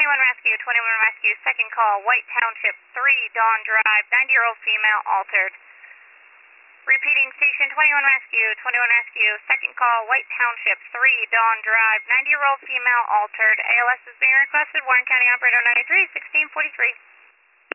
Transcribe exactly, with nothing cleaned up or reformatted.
twenty-one Rescue, twenty-one Rescue, second call, White Township, three, Dawn Drive, ninety-year-old female, altered. Repeating, station twenty-one Rescue, twenty-one Rescue, second call, White Township, three, Dawn Drive, ninety-year-old female, altered. A L S is being requested, Warren County Operator ninety-three, sixteen forty-three.